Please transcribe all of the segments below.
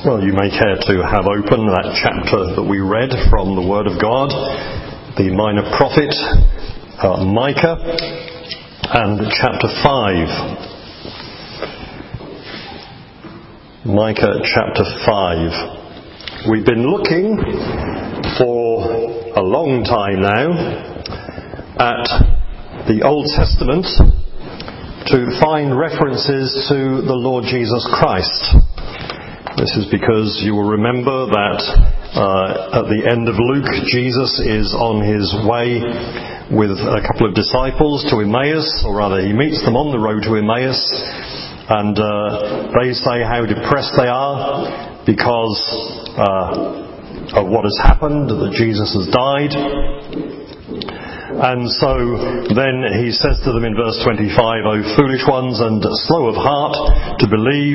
Well, you may care to have open that chapter that we read from the Word of God, the minor prophet Micah, and chapter 5. Micah chapter 5. We've been looking for a long time now at the Old Testament to find references to the Lord Jesus Christ. This is because you will remember that at the end of Luke, Jesus is on his way with a couple of disciples to Emmaus, or rather he meets them on the road to Emmaus, and they say how depressed they are because of what has happened, that Jesus has died. And so then he says to them in verse 25, "O foolish ones and slow of heart to believe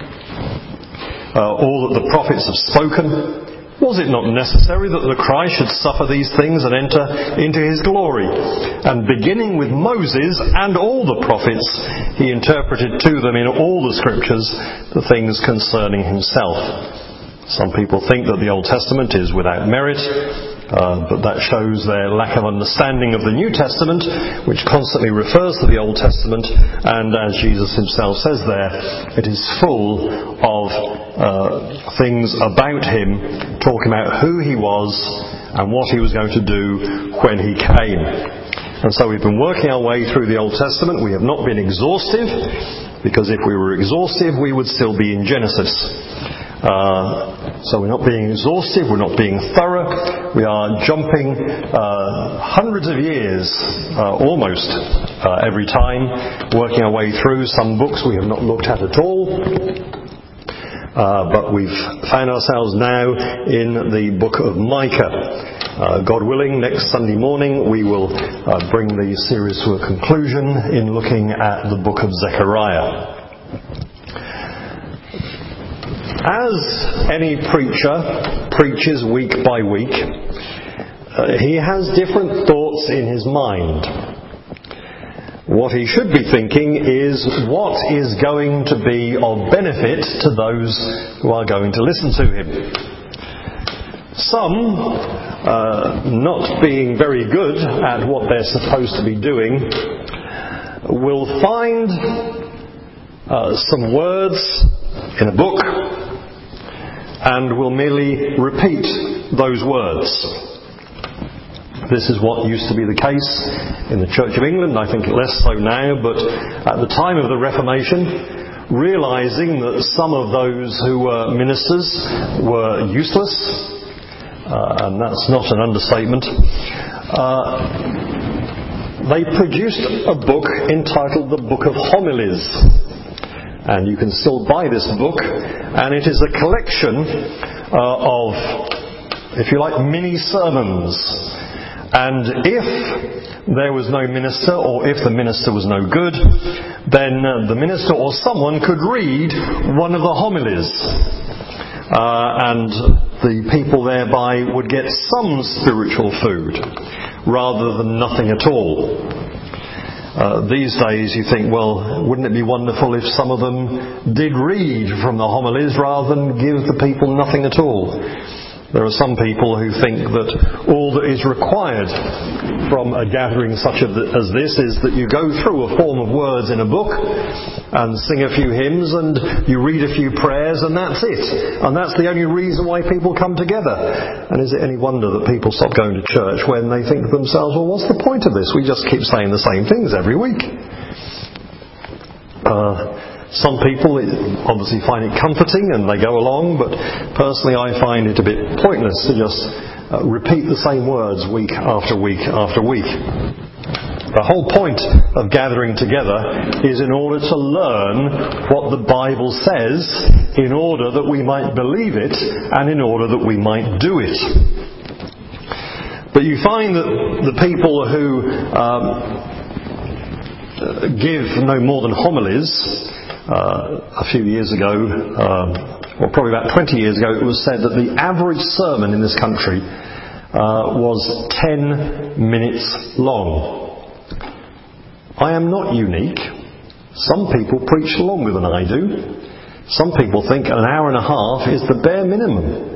all that the prophets have spoken. Was it not necessary that the Christ should suffer these things and enter into his glory? And beginning with Moses and all the prophets, he interpreted to them in all the scriptures the things concerning himself." Some people think that the Old Testament is without merit, but that shows their lack of understanding of the New Testament, which constantly refers to the Old Testament, and as Jesus himself says there, it is full of things about him, talking about who he was and what he was going to do when he came. And so we've been working our way through the Old Testament. We have not been exhaustive, because if we were exhaustive, we would still be in Genesis. So we're not being exhaustive, we're not being thorough, we are jumping hundreds of years almost every time, working our way through. Some books we have not looked at all, but we've found ourselves now in the book of Micah. God willing, next Sunday morning we will bring the series to a conclusion in looking at the book of Zechariah. As any preacher preaches week by week, he has different thoughts in his mind. What he should be thinking is what is going to be of benefit to those who are going to listen to him. Some, not being very good at what they're supposed to be doing, will find some words in a book and will merely repeat those words. This is what used to be the case in the Church of England. I think less so now, but at the time of the Reformation, realising that some of those who were ministers were useless, and that's not an understatement, they produced a book entitled the Book of Homilies. And you can still buy this book, and it is a collection of, if you like, mini sermons. And if there was no minister, or if the minister was no good, then the minister or someone could read one of the homilies. And the people thereby would get some spiritual food, rather than nothing at all. These days you think, well, wouldn't it be wonderful if some of them did read from the homilies rather than give the people nothing at all? There are some people who think that all that is required from a gathering such as this is that you go through a form of words in a book and sing a few hymns and you read a few prayers, and that's it. And that's the only reason why people come together. And is it any wonder that people stop going to church when they think to themselves, well, what's the point of this? We just keep saying the same things every week. Some people obviously find it comforting and they go along, but personally I find it a bit pointless to just repeat the same words week after week after week. The whole point of gathering together is in order to learn what the Bible says, in order that we might believe it and in order that we might do it. But you find that the people who give no more than homilies, a few years ago, or probably about 20 years ago, it was said that the average sermon in this country was 10 minutes long. I am not unique. Some people preach longer than I do. Some people think an hour and a half is the bare minimum.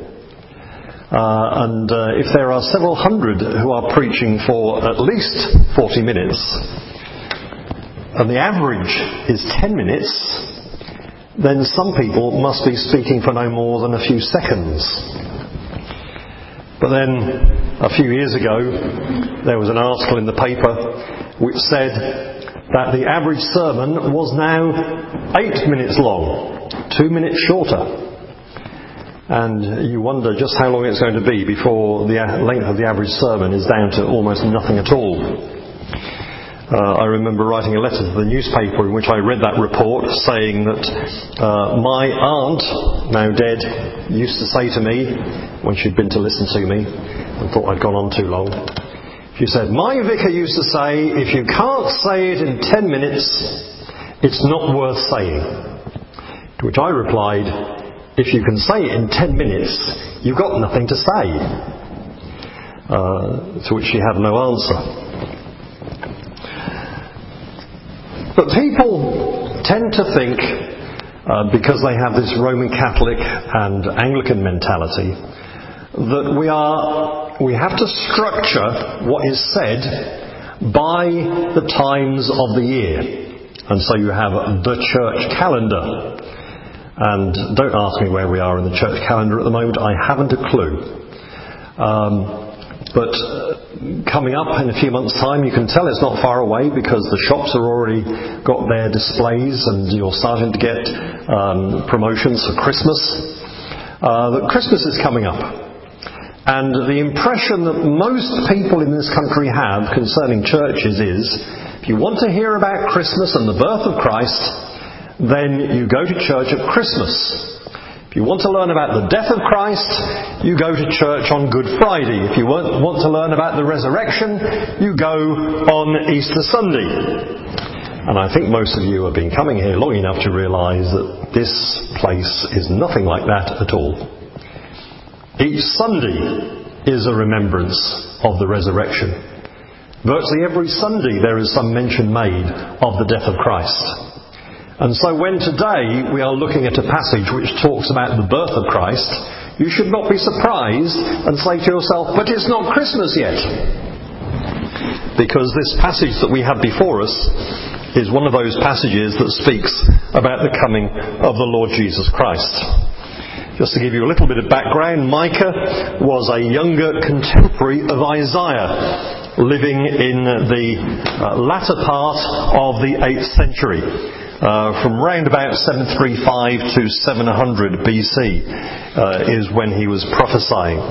If there are several hundred who are preaching for at least 40 minutes, and the average is 10 minutes, then some people must be speaking for no more than a few seconds. But then, a few years ago, there was an article in the paper which said that the average sermon was now 8 minutes long, 2 minutes shorter. And you wonder just how long it's going to be before the length of the average sermon is down to almost nothing at all. I remember writing a letter to the newspaper in which I read that report saying that my aunt, now dead, used to say to me, when she'd been to listen to me and thought I'd gone on too long, she said, "My vicar used to say, if you can't say it in 10 minutes, it's not worth saying." To which I replied, if you can say it in 10 minutes, you've got nothing to say. To which she had no answer. But people tend to think, because they have this Roman Catholic and Anglican mentality, that we have to structure what is said by the times of the year. And so you have the church calendar. And don't ask me where we are in the church calendar at the moment, I haven't a clue. But coming up in a few months' time, you can tell it's not far away because the shops have already got their displays and you're starting to get promotions for Christmas. That Christmas is coming up. And the impression that most people in this country have concerning churches is, if you want to hear about Christmas and the birth of Christ, then you go to church at Christmas. If you want to learn about the death of Christ, you go to church on Good Friday. If you want to learn about the resurrection, you go on Easter Sunday. And I think most of you have been coming here long enough to realise that this place is nothing like that at all. Each Sunday is a remembrance of the resurrection. Virtually every Sunday there is some mention made of the death of Christ. And so when today we are looking at a passage which talks about the birth of Christ, you should not be surprised and say to yourself, but it's not Christmas yet. Because this passage that we have before us is one of those passages that speaks about the coming of the Lord Jesus Christ. Just to give you a little bit of background, Micah was a younger contemporary of Isaiah, living in the latter part of the 8th century. From round about 735 to 700 BC is when he was prophesying.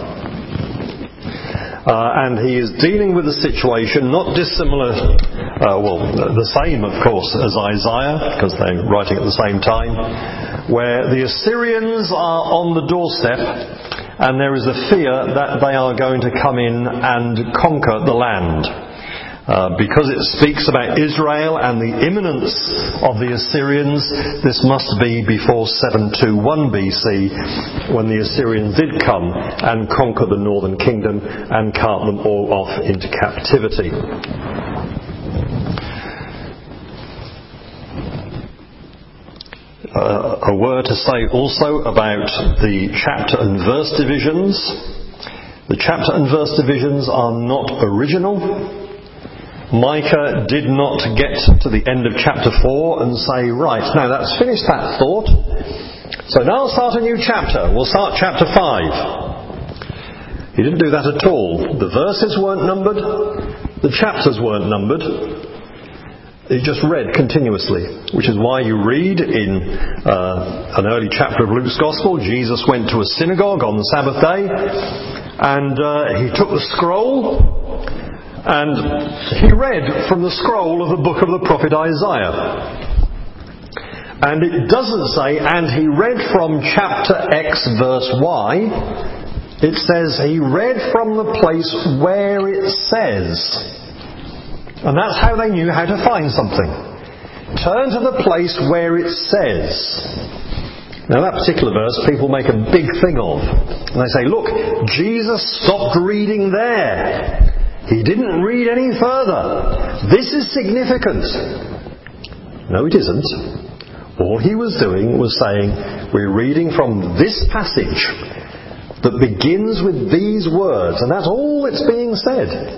And he is dealing with a situation not dissimilar, the same of course as Isaiah, because they're writing at the same time, where the Assyrians are on the doorstep and there is a fear that they are going to come in and conquer the land. Because it speaks about Israel and the imminence of the Assyrians, this must be before 721 BC, when the Assyrians did come and conquer the northern kingdom and cart them all off into captivity. A word to say also about the chapter and verse divisions. The chapter and verse divisions are not original. Micah did not get to the end of chapter 4 and say, right, now that's finished that thought, so now I'll start a new chapter. We'll start chapter 5. He didn't do that at all. The verses weren't numbered. The chapters weren't numbered. He just read continuously, which is why you read in an early chapter of Luke's Gospel, Jesus went to a synagogue on the Sabbath day and he took the scroll and he read from the scroll of the book of the prophet Isaiah. And it doesn't say, and he read from chapter X verse Y. It says he read from the place where it says. And that's how they knew how to find something. Turn to the place where it says. Now that particular verse people make a big thing of. And they say, look, Jesus stopped reading there. He didn't read any further. This is significant. No, it isn't. All he was doing was saying, we're reading from this passage that begins with these words, and that's all that's being said.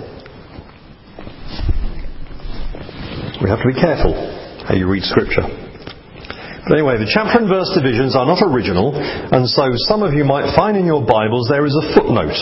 We have to be careful how you read Scripture. But anyway, the chapter and verse divisions are not original, and so some of you might find in your Bibles there is a footnote.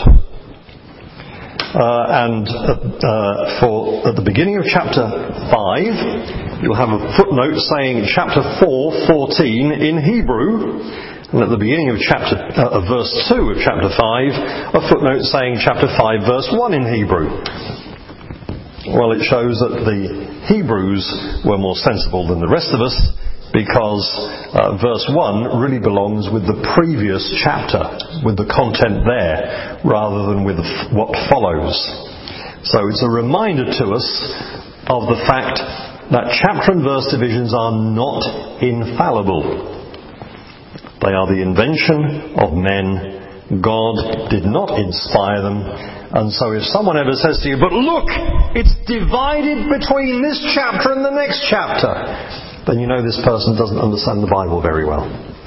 At the beginning of chapter 5, you'll have a footnote saying chapter 4:14 in Hebrew, and at the beginning of verse 2 of chapter 5, a footnote saying chapter 5 verse 1 in Hebrew. Well, it shows that the Hebrews were more sensible than the rest of us, because verse 1 really belongs with the previous chapter, with the content there, rather than with what follows. So it's a reminder to us of the fact that chapter and verse divisions are not infallible. They are the invention of men. God did not inspire them. And so if someone ever says to you, but look, it's divided between this chapter and the next chapter, then you know this person doesn't understand the Bible very well.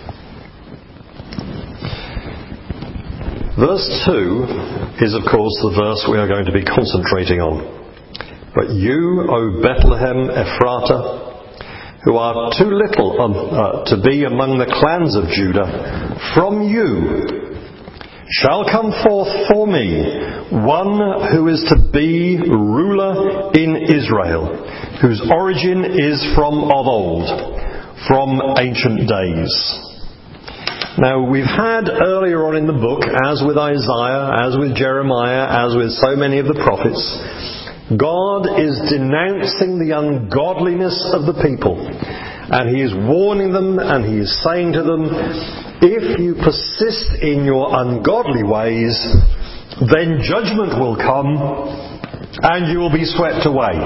Verse 2 is, of course, the verse we are going to be concentrating on. But you, O Bethlehem Ephratah, who are too little to be among the clans of Judah, from you shall come forth for me one who is to be ruler in Israel, whose origin is from of old, from ancient days. Now, we've had earlier on in the book, as with Isaiah, as with Jeremiah, as with so many of the prophets, God is denouncing the ungodliness of the people. And He is warning them, and He is saying to them, if you persist in your ungodly ways, then judgment will come, and you will be swept away.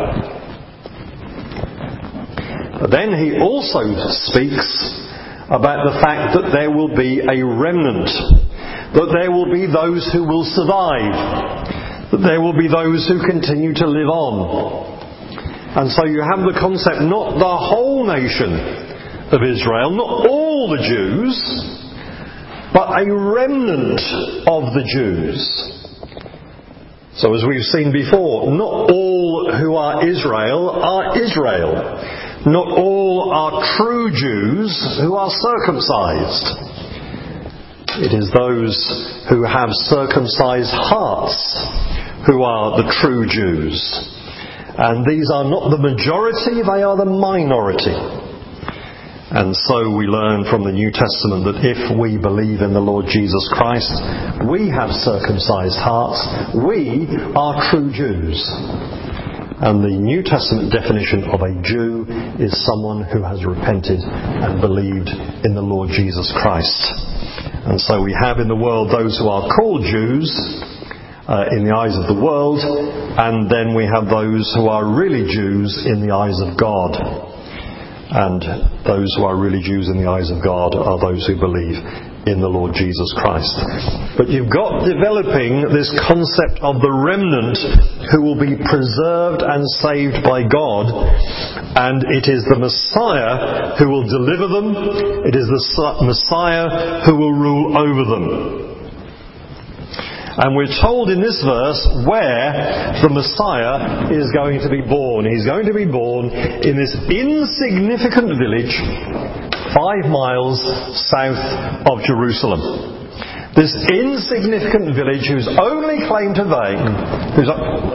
But then He also speaks about the fact that there will be a remnant, that there will be those who will survive, that there will be those who continue to live on. And so you have the concept, not the whole nation of Israel, not all the Jews, but a remnant of the Jews. So as we've seen before, not all who are Israel are Israel. Not all are true Jews who are circumcised. It is those who have circumcised hearts who are the true Jews. And these are not the majority, they are the minority. And so we learn from the New Testament that if we believe in the Lord Jesus Christ, we have circumcised hearts, we are true Jews. And the New Testament definition of a Jew is someone who has repented and believed in the Lord Jesus Christ. And so we have in the world those who are called Jews, in the eyes of the world, and then we have those who are really Jews in the eyes of God. And those who are really Jews in the eyes of God are those who believe in the Lord Jesus Christ. But you've got developing this concept of the remnant who will be preserved and saved by God, and it is the Messiah who will deliver them, it is the Messiah who will rule over them. And we're told in this verse where the Messiah is going to be born. He's going to be born in this insignificant village 5 miles south of Jerusalem. This insignificant village whose only claim to fame, whose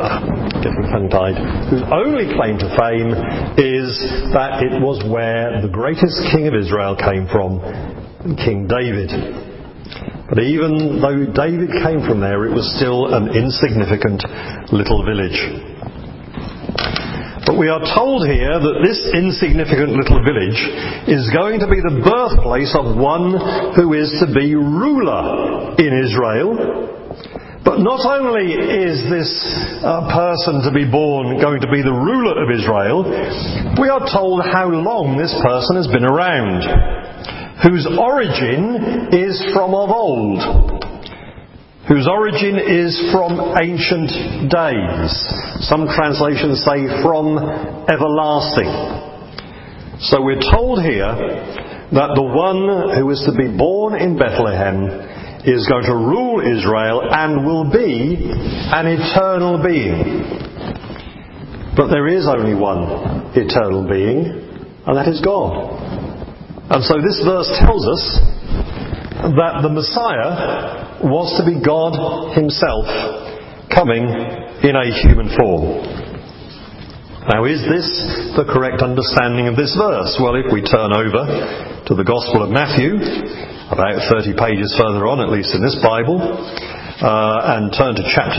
only claim to fame is that it was where the greatest king of Israel came from, King David. But even though David came from there, it was still an insignificant little village. But we are told here that this insignificant little village is going to be the birthplace of one who is to be ruler in Israel. But not only is this person to be born going to be the ruler of Israel, we are told how long this person has been around, whose origin is from of old, whose origin is from ancient days. Some translations say from everlasting. So we're told here that the one who is to be born in Bethlehem is going to rule Israel and will be an eternal being. But there is only one eternal being, and that is God. And so this verse tells us that the Messiah was to be God himself coming in a human form. Now, is this the correct understanding of this verse? Well, if we turn over to the Gospel of Matthew, about 30 pages further on, at least in this Bible, and turn to chapter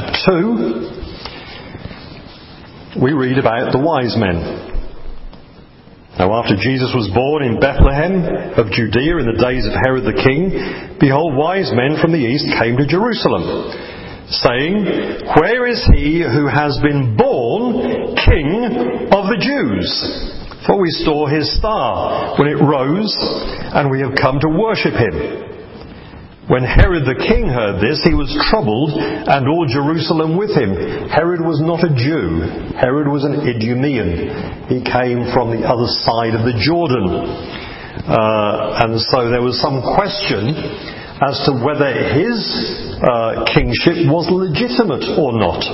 2, we read about the wise men. Now, after Jesus was born in Bethlehem of Judea in the days of Herod the king, behold, wise men from the east came to Jerusalem, saying, "Where is he who has been born King of the Jews? For we saw his star when it rose, and we have come to worship him." When Herod the king heard this, he was troubled, and all Jerusalem with him. Herod was not a Jew. Herod was an Idumean. He came from the other side of the Jordan. And so there was some question as to whether his kingship was legitimate or not.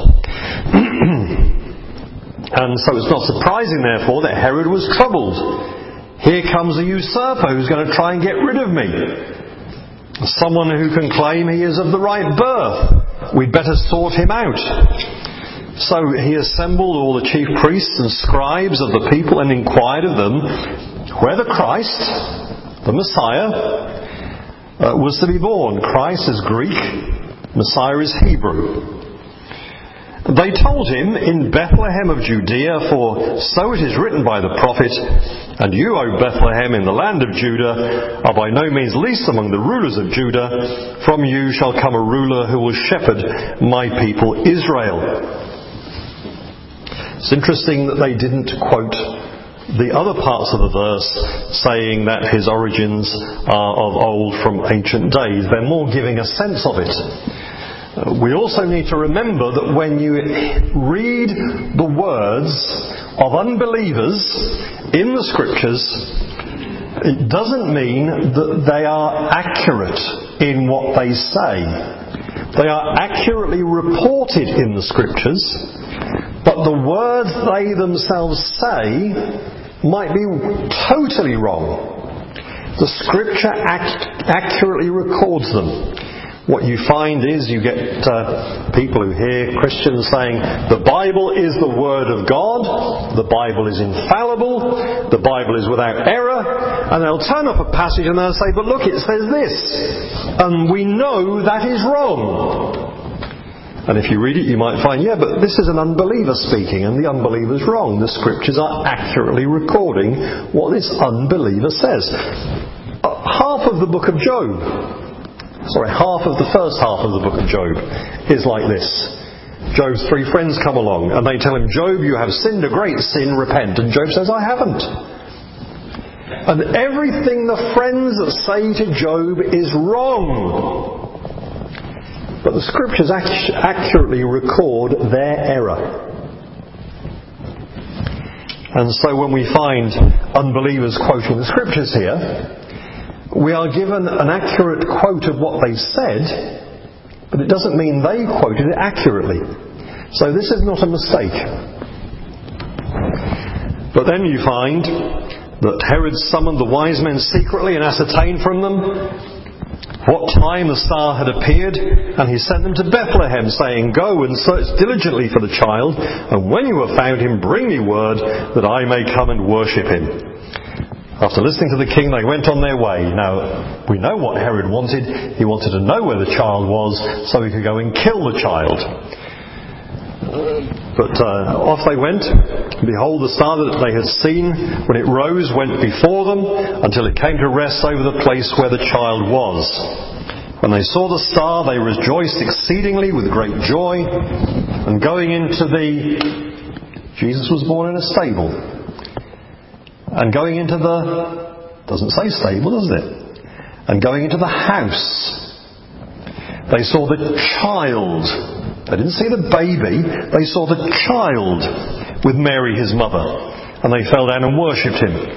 And so it's not surprising, therefore, that Herod was troubled. Here comes a usurper who's going to try and get rid of me. Someone who can claim he is of the right birth. We'd better sort him out. So he assembled all the chief priests and scribes of the people and inquired of them where the Christ, the Messiah, was to be born. Christ is Greek, Messiah is Hebrew. They told him, "In Bethlehem of Judea, for so it is written by the prophet, and you, O Bethlehem, in the land of Judah, are by no means least among the rulers of Judah. From you shall come a ruler who will shepherd my people Israel." It's interesting that they didn't quote the other parts of the verse saying that his origins are of old, from ancient days. They're more giving a sense of it. We also need to remember that when you read the words of unbelievers in the Scriptures, it doesn't mean that they are accurate in what they say. They are accurately reported in the Scriptures, but the words they themselves say might be totally wrong. The Scripture accurately records them. What you find is you get people who hear Christians saying, the Bible is the Word of God, the Bible is infallible, the Bible is without error, and they'll turn up a passage and they'll say, but look, it says this, and we know that is wrong. And if you read it, you might find, yeah, but this is an unbeliever speaking, and the unbeliever's wrong. The Scriptures are accurately recording what this unbeliever says. Half of the book of the first half of the book of Job is like this. Job's three friends come along and they tell him, "Job, you have sinned a great sin, repent." And Job says, "I haven't." And everything the friends say to Job is wrong. But the Scriptures accurately record their error. And so when we find unbelievers quoting the Scriptures here, we are given an accurate quote of what they said, but it doesn't mean they quoted it accurately. So this is not a mistake. But then you find that Herod summoned the wise men secretly and ascertained from them what time the star had appeared, and he sent them to Bethlehem, saying, "Go and search diligently for the child, and when you have found him, bring me word that I may come and worship him." After listening to the king, they went on their way. Now, we know what Herod wanted. He wanted to know where the child was so he could go and kill the child. But off they went. Behold, the star that they had seen when it rose went before them until it came to rest over the place where the child was. When they saw the star, they rejoiced exceedingly with great joy. And going into Jesus was born in a stable. And going into doesn't say stable, does it? And going into the house, they saw the child. They didn't see the baby, they saw the child with Mary his mother. And they fell down and worshipped him.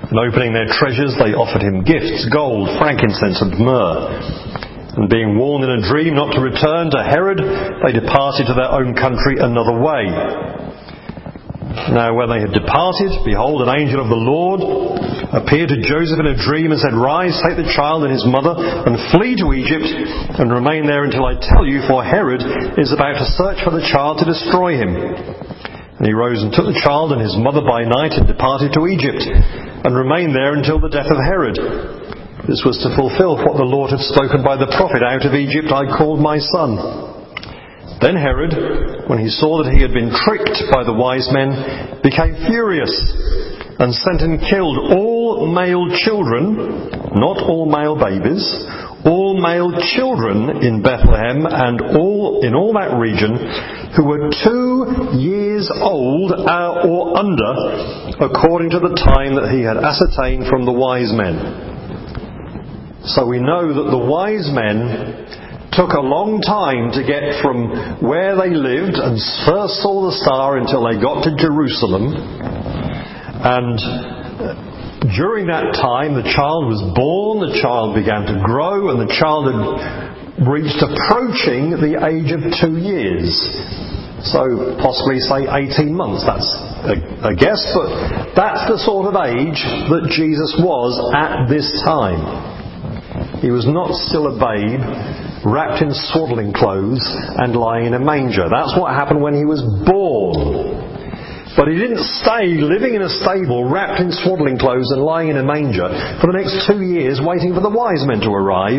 And opening their treasures, they offered him gifts, gold, frankincense and myrrh. And being warned in a dream not to return to Herod, they departed to their own country another way. Now when they had departed, behold, an angel of the Lord appeared to Joseph in a dream and said, "Rise, take the child and his mother, and flee to Egypt, and remain there until I tell you, for Herod is about to search for the child to destroy him." And he rose and took the child and his mother by night and departed to Egypt, and remained there until the death of Herod. This was to fulfill what the Lord had spoken by the prophet, "Out of Egypt I called my son." Then Herod, when he saw that he had been tricked by the wise men, became furious, and sent and killed all male children, not all male babies, all male children in Bethlehem and in all that region who were 2 years old or under, according to the time that he had ascertained from the wise men. So we know that the wise men took a long time to get from where they lived and first saw the star until they got to Jerusalem. And during that time the child was born, the child began to grow, and the child had reached approaching the age of 2 years. So possibly say 18 months, that's a guess, but that's the sort of age that Jesus was at this time. He was not still a babe, wrapped in swaddling clothes and lying in a manger. That's what happened when he was born. But he didn't stay living in a stable, wrapped in swaddling clothes and lying in a manger for the next 2 years waiting for the wise men to arrive.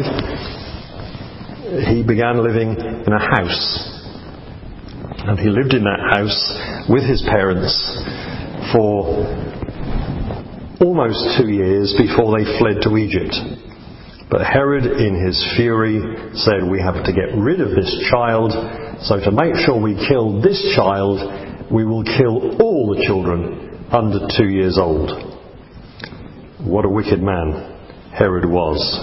He began living in a house. And he lived in that house with his parents for almost 2 years before they fled to Egypt. But Herod, in his fury, said, "We have to get rid of this child, so to make sure we kill this child, we will kill all the children under 2 years old." What a wicked man Herod was.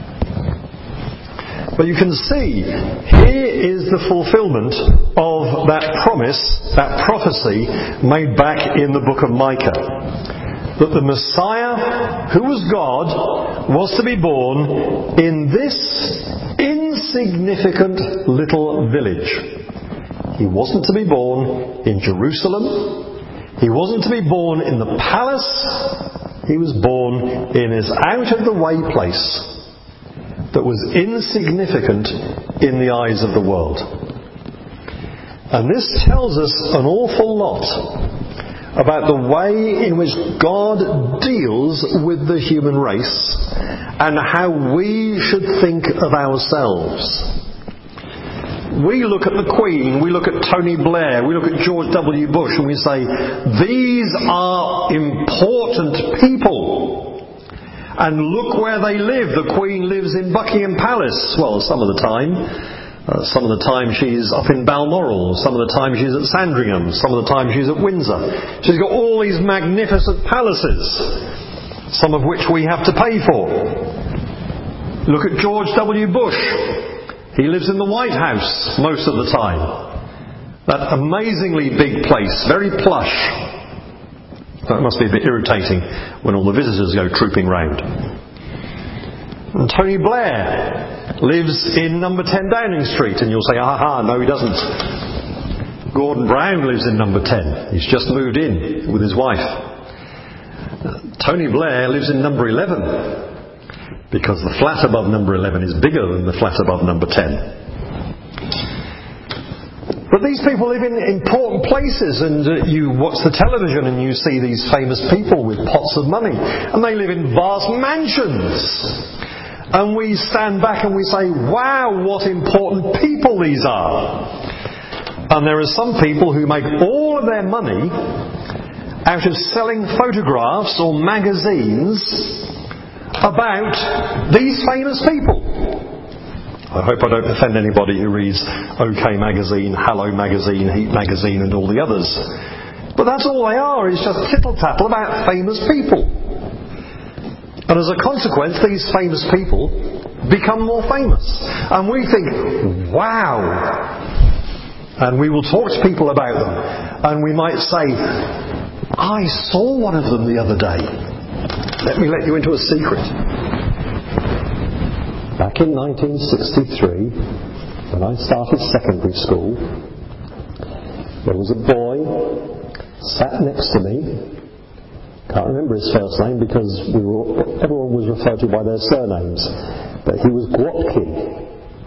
But you can see, here is the fulfillment of that promise, that prophecy made back in the book of Micah. That the Messiah, who was God, was to be born in this insignificant little village. He wasn't to be born in Jerusalem. He wasn't to be born in the palace. He was born in his out-of-the-way place that was insignificant in the eyes of the world. And this tells us an awful lot about the way in which God deals with the human race and how we should think of ourselves. We look at the Queen, we look at Tony Blair, we look at George W. Bush, and we say, these are important people. And look where they live. The Queen lives in Buckingham Palace. Well, some of the time. Some of the time she's up in Balmoral. Some of the time she's at Sandringham. Some of the time she's at Windsor. She's got all these magnificent palaces, some of which we have to pay for. Look at George W. Bush. He lives in the White House most of the time. That amazingly big place, very plush. That must be a bit irritating when all the visitors go trooping round. And Tony Blair lives in number 10 Downing Street, and you'll say, aha, no he doesn't. Gordon Brown lives in number 10. He's just moved in with his wife. Tony Blair lives in number 11, because the flat above number 11 is bigger than the flat above number 10. But these people live in important places, and you watch the television and you see these famous people with pots of money, and they live in vast mansions. And we stand back and we say, wow, what important people these are. And there are some people who make all of their money out of selling photographs or magazines about these famous people. I hope I don't offend anybody who reads OK Magazine, Hello Magazine, Heat Magazine and all the others. But that's all they are, is just tittle-tattle about famous people. And as a consequence, these famous people become more famous. And we think, wow. And we will talk to people about them. And we might say, I saw one of them the other day. Let me let you into a secret. Back in 1963, when I started secondary school, there was a boy sat next to me. Can't remember his first name because everyone was referred to by their surnames. But he was Gwatkin.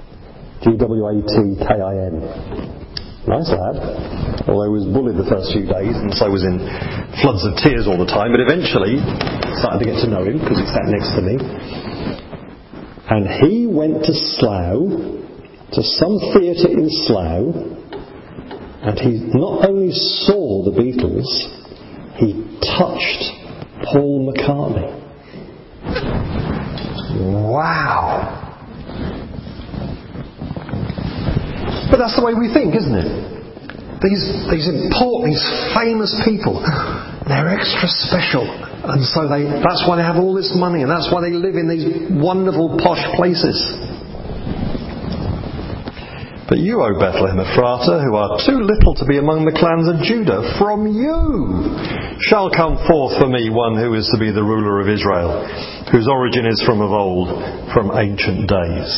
Gwatkin. Nice lad. Although he was bullied the first few days and so was in floods of tears all the time. But eventually started to get to know him because he sat next to me. And he went to Slough, to some theatre in Slough, and he not only saw the Beatles, he touched Paul McCartney. Wow! But that's the way we think, isn't it? These important, these famous people, they're extra special. And so that's why they have all this money, and that's why they live in these wonderful posh places. But you, O Bethlehem Ephrata, who are too little to be among the clans of Judah, from you shall come forth for me one who is to be the ruler of Israel, whose origin is from of old, from ancient days.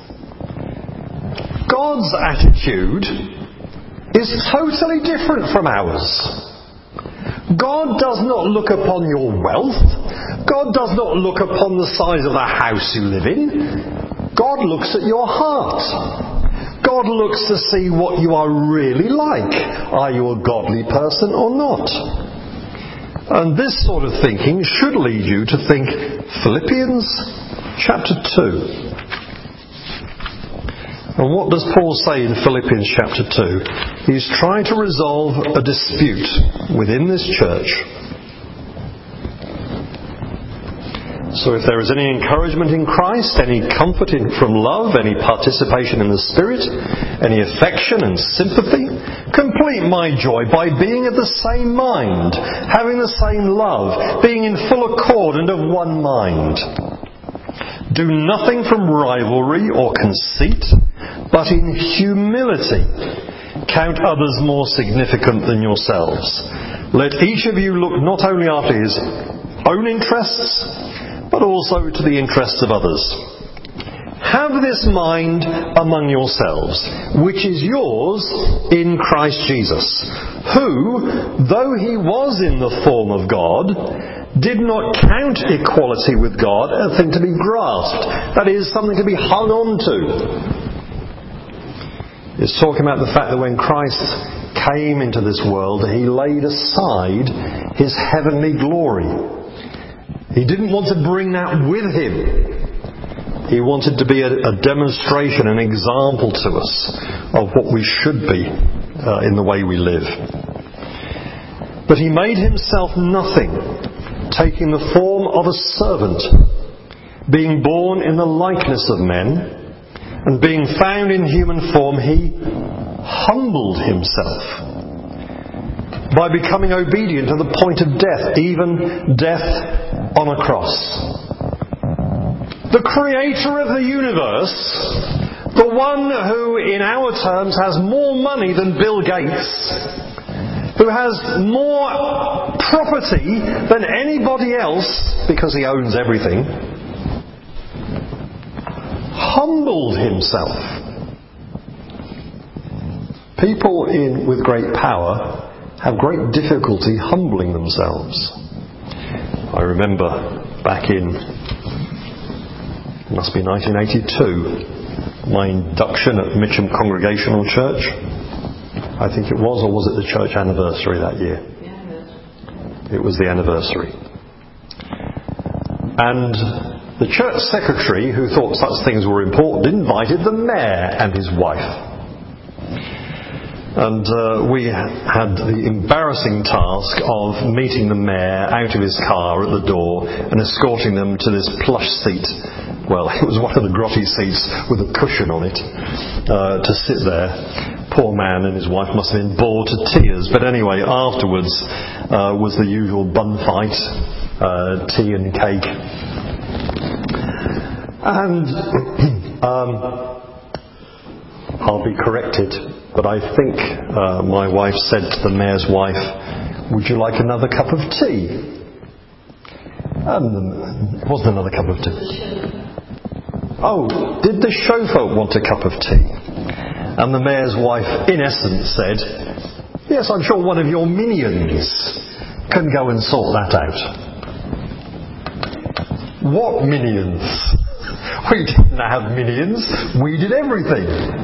God's attitude is totally different from ours. God does not look upon your wealth. God does not look upon the size of the house you live in. God looks at your heart. God looks to see what you are really like. Are you a godly person or not? And this sort of thinking should lead you to think Philippians chapter 2. And what does Paul say in Philippians chapter 2? He's trying to resolve a dispute within this church. So if there is any encouragement in Christ, any comfort from love, any participation in the Spirit, any affection and sympathy, complete my joy by being of the same mind, having the same love, being in full accord and of one mind. Do nothing from rivalry or conceit, but in humility count others more significant than yourselves. Let each of you look not only after his own interests, but also to the interests of others. Have this mind among yourselves, which is yours in Christ Jesus, who, though he was in the form of God, did not count equality with God a thing to be grasped, that is, something to be hung on to. It's talking about the fact that when Christ came into this world, he laid aside his heavenly glory. He didn't want to bring that with him. He wanted to be a demonstration, an example to us of what we should be in the way we live. But he made himself nothing, taking the form of a servant, being born in the likeness of men, and being found in human form, he humbled himself by becoming obedient to the point of death, even death on a cross. The creator of the universe, the one who in our terms has more money than Bill Gates, who has more property than anybody else because he owns everything, humbled himself. People with great power have great difficulty humbling themselves. I remember back in, it must be 1982, my induction at Mitcham Congregational Church. I think it was, or was it the church anniversary that year? It was the anniversary. And the church secretary, who thought such things were important, invited the mayor and his wife. And we had the embarrassing task of meeting the mayor out of his car at the door and escorting them to this plush seat. Well, it was one of the grotty seats with a cushion on it, to sit there. Poor man and his wife must have been bored to tears. But anyway, afterwards was the usual bun fight, tea and cake. And I'll be corrected, but I think my wife said to the mayor's wife, "Would you like another cup of tea?" And wasn't another cup of tea. Oh, did the chauffeur want a cup of tea? And the mayor's wife, in essence, said, yes, I'm sure one of your minions can go and sort that out. What minions? We didn't have minions. We did everything.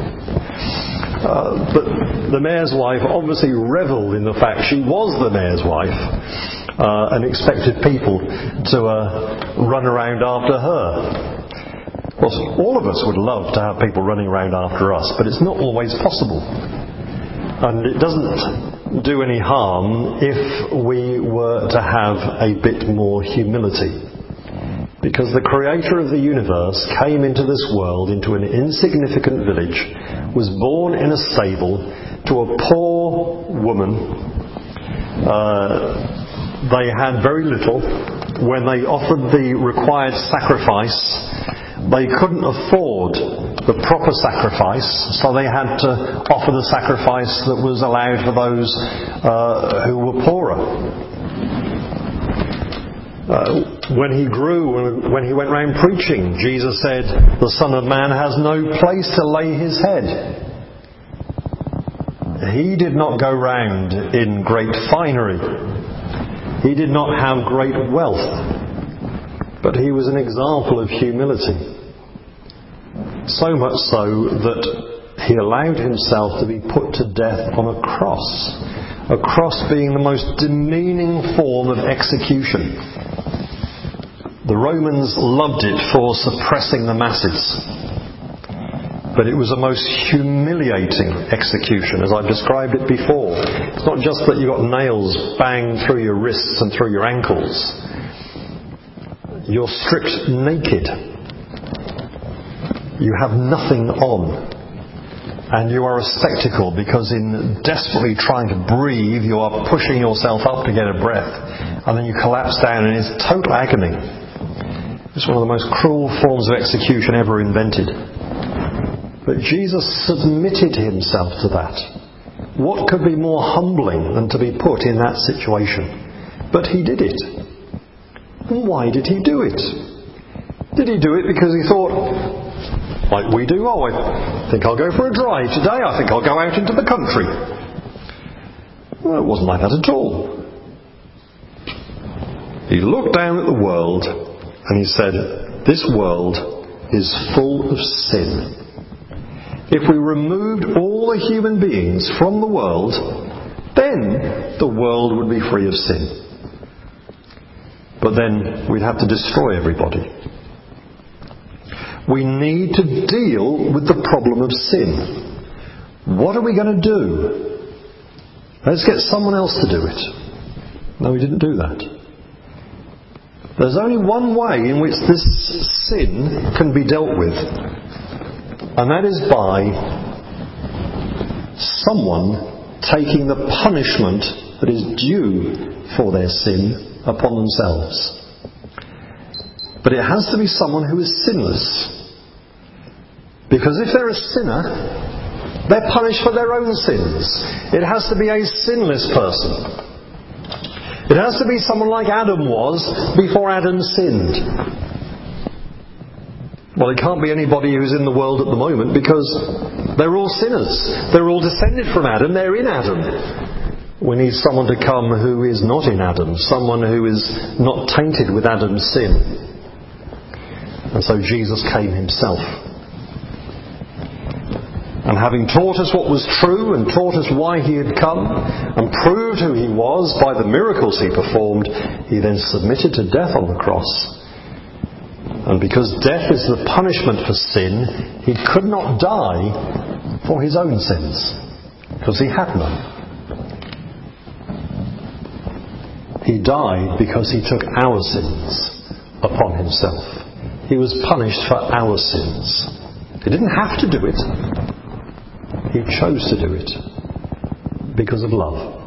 But the mayor's wife obviously revelled in the fact she was the mayor's wife and expected people to run around after her. Of course, all of us would love to have people running around after us, but it's not always possible. And it doesn't do any harm if we were to have a bit more humility. Because the creator of the universe came into this world, into an insignificant village, was born in a stable to a poor woman. They had very little. When they offered the required sacrifice, they couldn't afford the proper sacrifice, so they had to offer the sacrifice that was allowed for those who were poorer. When he grew, when he went round preaching, Jesus said, the Son of Man has no place to lay his head. He did not go round in great finery. He did not have great wealth. But he was an example of humility. So much so that he allowed himself to be put to death on a cross. A cross being the most demeaning form of execution. The Romans loved it for suppressing the masses. But it was a most humiliating execution, as I've described it before. It's not just that you got nails banged through your wrists and through your ankles. You're stripped naked. You have nothing on. And you are a spectacle because in desperately trying to breathe, you are pushing yourself up to get a breath. And then you collapse down and it's total agony. It's one of the most cruel forms of execution ever invented. But Jesus submitted himself to that. What could be more humbling than to be put in that situation? But he did it. And why did he do it? Did he do it because he thought, like we do, oh, I think I'll go for a drive today, I think I'll go out into the country? Well, it wasn't like that at all. He looked down at the world and he said, this world is full of sin. If we removed all the human beings from the world, then the world would be free of sin. But then we'd have to destroy everybody. We need to deal with the problem of sin. What are we going to do? Let's get someone else to do it. No, we didn't do that. There's only one way in which this sin can be dealt with, and that is by someone taking the punishment that is due for their sin upon themselves. But it has to be someone who is sinless. Because if they're a sinner, they're punished for their own sins. It has to be a sinless person. It has to be someone like Adam was before Adam sinned. Well, it can't be anybody who's in the world at the moment because they're all sinners. They're all descended from Adam. They're in Adam. We need someone to come who is not in Adam. Someone who is not tainted with Adam's sin. And so Jesus came himself. And having taught us what was true and taught us why he had come and proved who he was by the miracles he performed, he then submitted to death on the cross. And because death is the punishment for sin, he could not die for his own sins, because he had none. He died because he took our sins upon himself. He was punished for our sins. He didn't have to do it. He chose to do it because of love.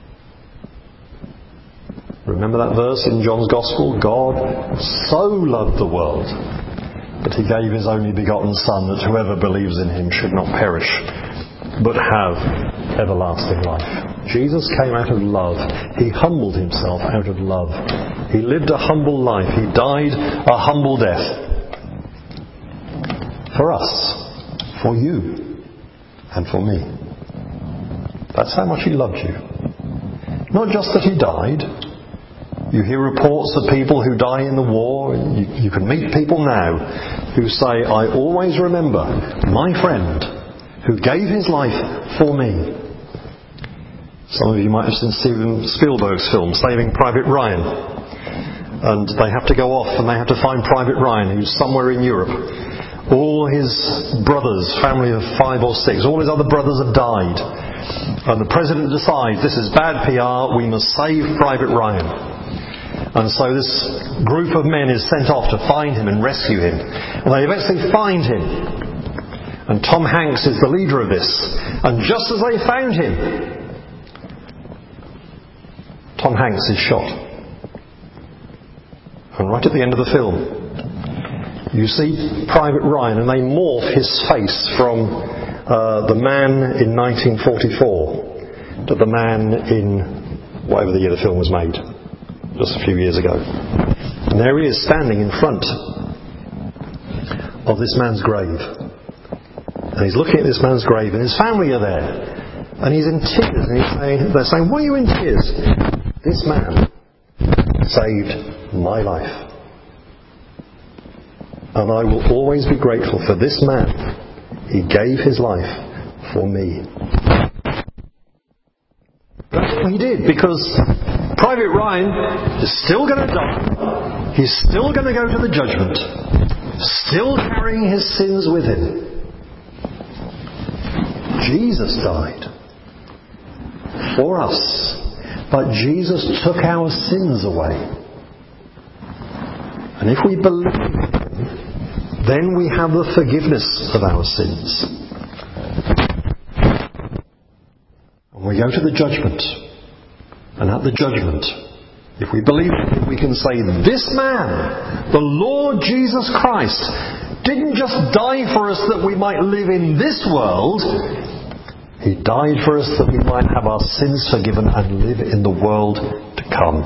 Remember that verse in John's Gospel? God so loved the world that he gave his only begotten Son, that whoever believes in him should not perish but have everlasting life. Jesus came out of love. He humbled himself out of love. He lived a humble life. He died a humble death. For us, for you, and for me. That's how much he loved you. Not just that he died. You hear reports of people who die in the war. You can meet people now who say, I always remember my friend who gave his life for me. Some of you might have seen Steven Spielberg's film, Saving Private Ryan. And they have to go off and they have to find Private Ryan, who's somewhere in Europe. All his brothers, family of 5 or 6, all his other brothers have died. And the president decides, this is bad PR, we must save Private Ryan. And so this group of men is sent off to find him and rescue him. And they eventually find him. And Tom Hanks is the leader of this. And just as they found him, Tom Hanks is shot. And right at the end of the film, you see Private Ryan, and they morph his face from the man in 1944 to the man in whatever the year the film was made, just a few years ago. And there he is standing in front of this man's grave. And he's looking at this man's grave, and his family are there. And he's in tears, and they're saying, why are you in tears? This man saved my life. And I will always be grateful for this man. He gave his life for me. That's what he did, because Private Ryan is still going to die. He's still going to go to the judgment. Still carrying his sins with him. Jesus died for us. But Jesus took our sins away. And if we believe in him, then we have the forgiveness of our sins. And we go to the judgment. And at the judgment, if we believe in him, we can say, this man, the Lord Jesus Christ, didn't just die for us that we might live in this world. He died for us that we might have our sins forgiven and live in the world to come.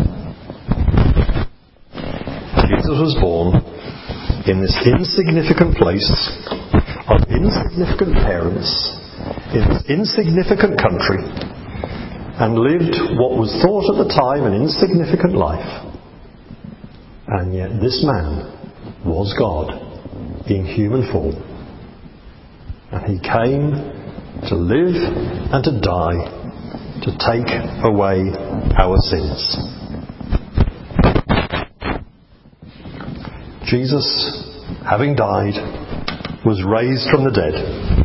Jesus was born in this insignificant place of insignificant parents in this insignificant country and lived what was thought at the time an insignificant life. And yet this man was God in human form. And he came to live and to die, to take away our sins. Jesus, having died, was raised from the dead.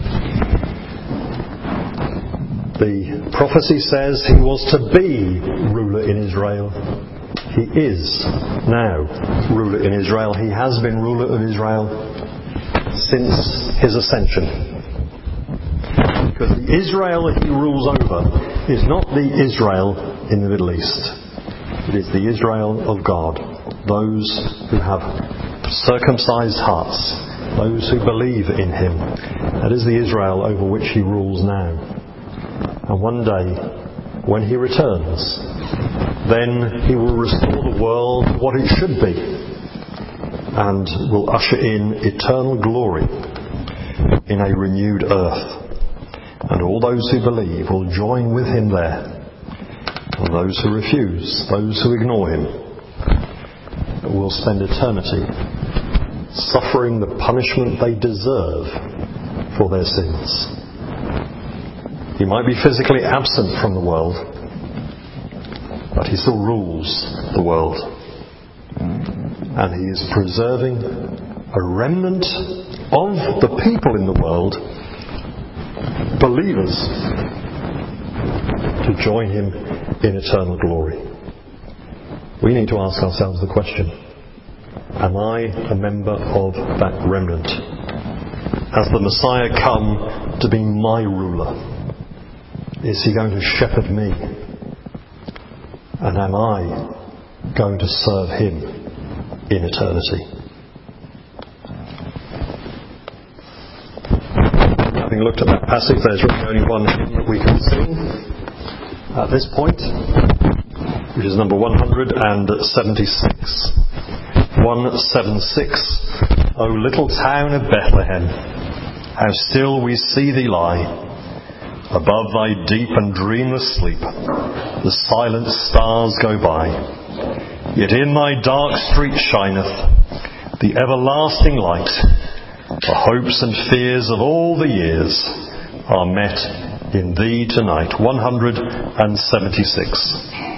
The prophecy says he was to be ruler in Israel. He is now ruler in Israel. He has been ruler of Israel since his ascension. Because the Israel that he rules over is not the Israel in the Middle East. It is the Israel of God. Those who have circumcised hearts. Those who believe in him. That is the Israel over which he rules now. And one day, when he returns, then he will restore the world to what it should be. And will usher in eternal glory in a renewed earth. And all those who believe will join with him there. And those who refuse, those who ignore him, will spend eternity suffering the punishment they deserve for their sins. He might be physically absent from the world, but he still rules the world. And he is preserving a remnant of the people in the world, believers, to join him in eternal glory. We need to ask ourselves the question, am I a member of that remnant? Has the Messiah come to be my ruler? Is he going to shepherd me? And am I going to serve him in eternity? Having looked at that passage, there's really only one hymn that we can sing. at this point, which is number 176. 176. O little town of Bethlehem, how still we see thee lie. Above thy deep and dreamless sleep, the silent stars go by. Yet in thy dark street shineth the everlasting light. The hopes and fears of all the years are met in thee tonight. 176.